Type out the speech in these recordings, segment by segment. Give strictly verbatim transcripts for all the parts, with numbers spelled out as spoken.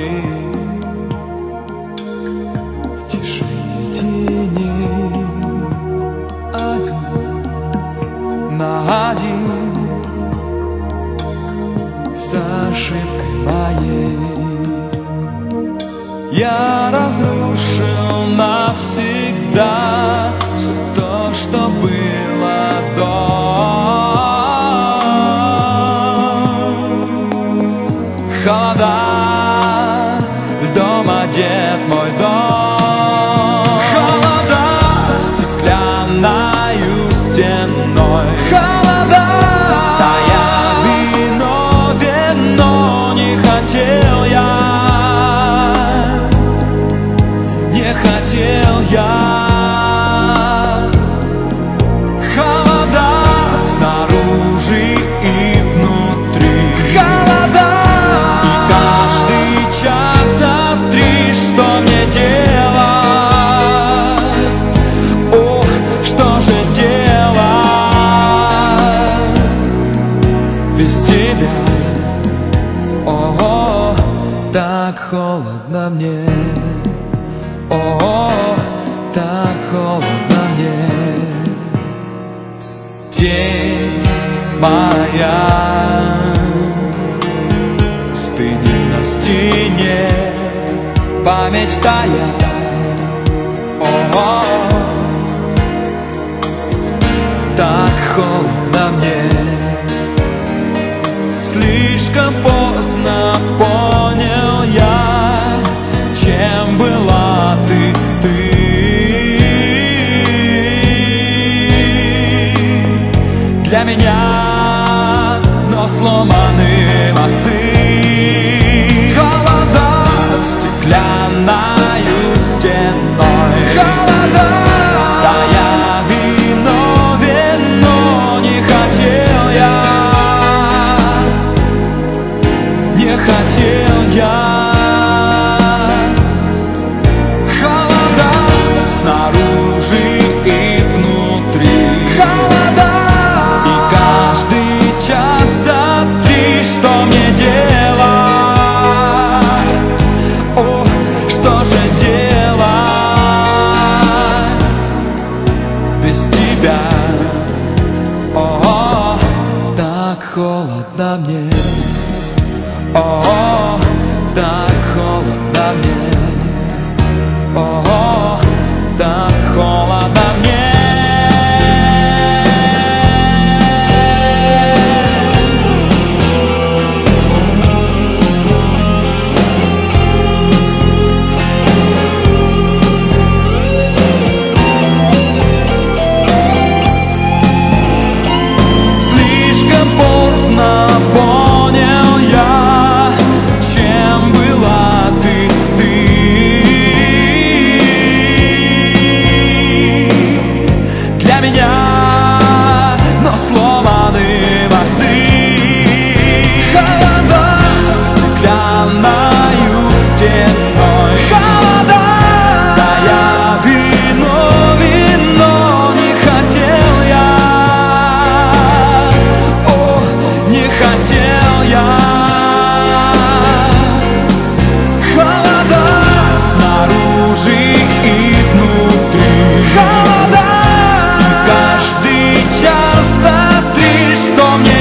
моей, в тишине теней, один на один с ошибкой моей. Я разрушил навсегда все то, что было до. Холода, льдом одет мой дом. Холода, стеклянною стеной. Холода, тая виновен, но не хотел я, не хотел я. Холода, снаружи и внутри. Холода, что мне делать? О, что же делать без тебя? О, так холодно мне. О, так холодно мне. Тень моя стынет на стене, память тая. О-о, так холодно мне. Слишком поздно понял я, чем была ты, ты для меня, но сломаны мосты. Стеклянною стеной. Холода, да я виновен, но не хотел я, не хотел я. Холода, снаружи и внутри. Холода, и каждый час за три, что мне делать? Без тебя, о, так холодно мне. О, так холодно мне. О, так холодно мне. Понял я, чем была ты, ты для меня, но сломаны мосты. Холода, стеклянною стеной. Холода, да я виновен, но не хотел я, не хотел я. Холода, снаружи и внутри. Холода, и каждый час за три, что мне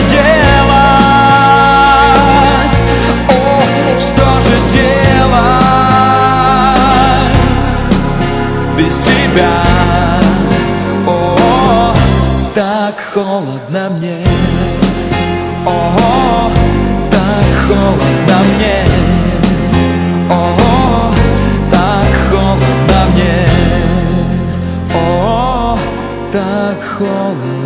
делать? О, что же делать без тебя? О, так холодно мне. О, так холодно мне. О, так холодно мне. О, так холодно.